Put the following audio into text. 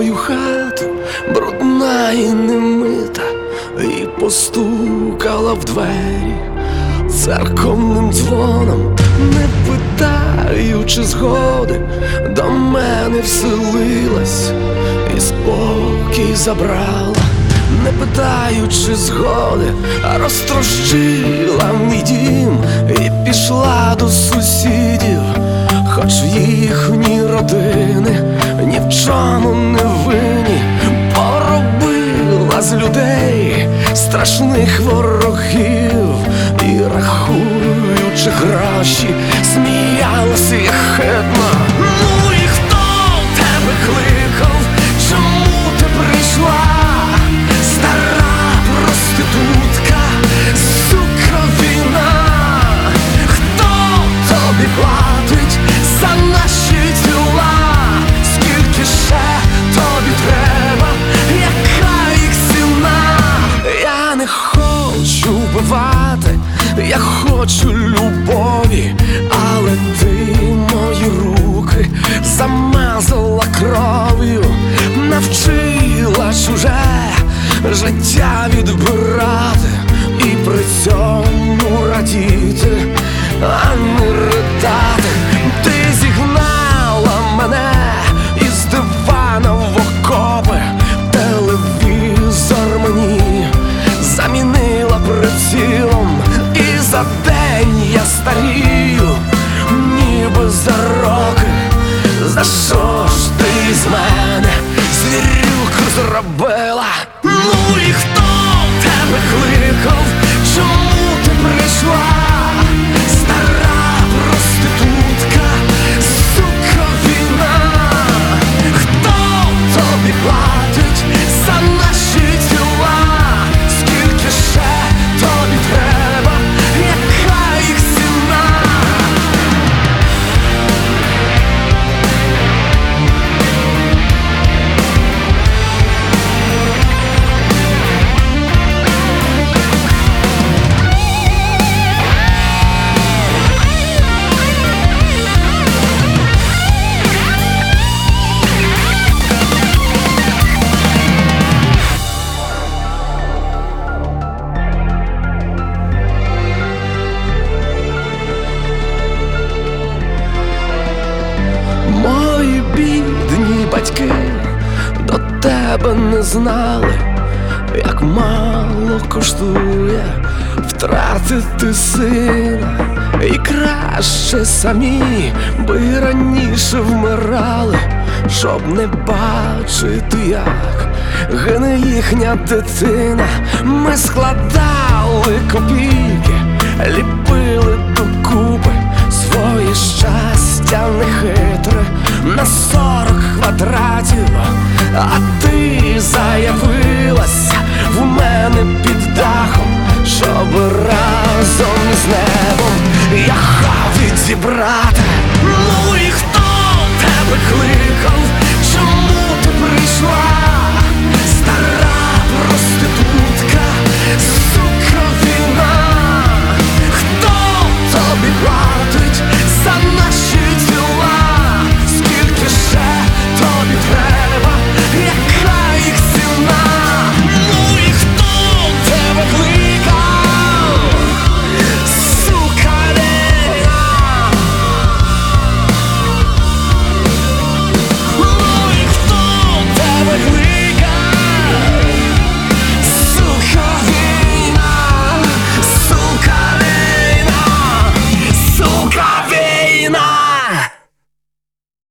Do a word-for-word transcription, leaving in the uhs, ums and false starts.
твою хату, брудна і немита, і постукала в двері церковним дзвоном, не питаючи згоди, до мене вселилась і спокій забрала. Не питаючи згоди, а розтрощила мій дім і пішла до сусідів, хоч їхні родини ні в чому не винні. Поробила з людей страшних ворогів і, рахуючи гроші, сміялася єхидно. Ну і хто тебе кликав? Чому ти прийшла? Стара проститутка, сука, війна. Хто тобі платить за наші тіла? Скільки ще тобі треба? Яка їх ціна? Я не хочу вбивати, я хочу любові, але ти мої руки замазала кров'ю, навчила чуже життя відбирати і при цьому радіти, а не ридати. Ти зігнала мене із дивана в окопи, телевізор мені замінила прицілом, і за день я старію, ніби за роки. За що ж ти з мене звірюку зробила? Ну і хто тебе кликав? Чому ти прийшла? Стара проститутка, сука, війна. Хто тобі платить за наші тіла? Скільки ще тобі треба? Яка їх ціна? Мої бідні батьки до тебе не знали, як мало коштує втратити сина. І краще самі би раніше вмирали, щоб не бачити, як гине їхня дитина. Ми складали копійки, ліпили докупи своє щастя нехитре на сорок квадратів, а ти заявилась